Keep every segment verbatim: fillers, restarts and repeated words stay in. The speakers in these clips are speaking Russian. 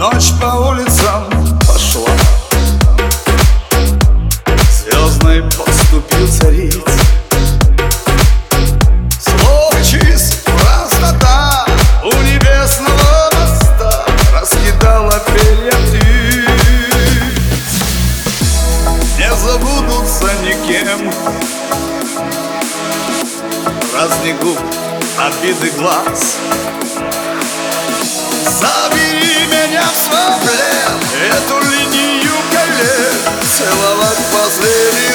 Ночь по улицам пошла, звездной поступил цариц. Слово чист, простота у небесного моста раскидала перья птиц. Не забудутся никем праздник губ, обиды глаз. Забери меня в свой плен, эту линию колен целовать последний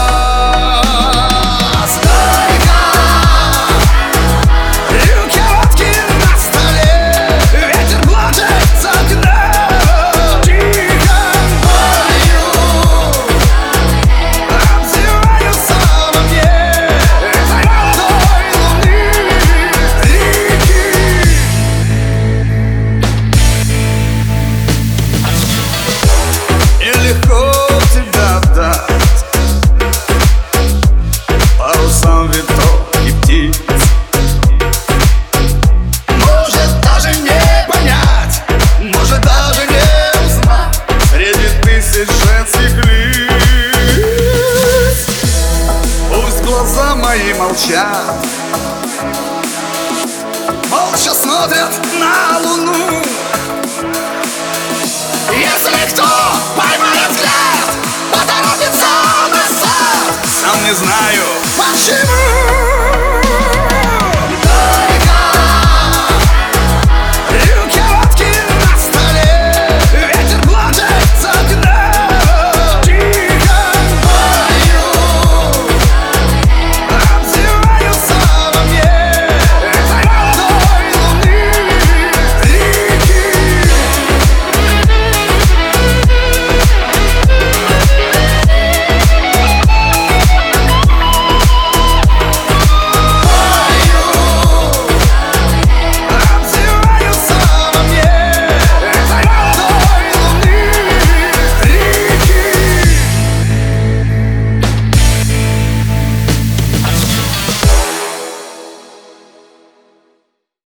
раз. Горько, рюмки водки на столе, ветер плачет с окна. Тихо болью обзываются во мне этой молодой луны реки. Легко тебя дать парусам ветров и птиц. Может даже не понять, может даже не узнать среди тысяч женских лиц. Пусть глаза мои молчат,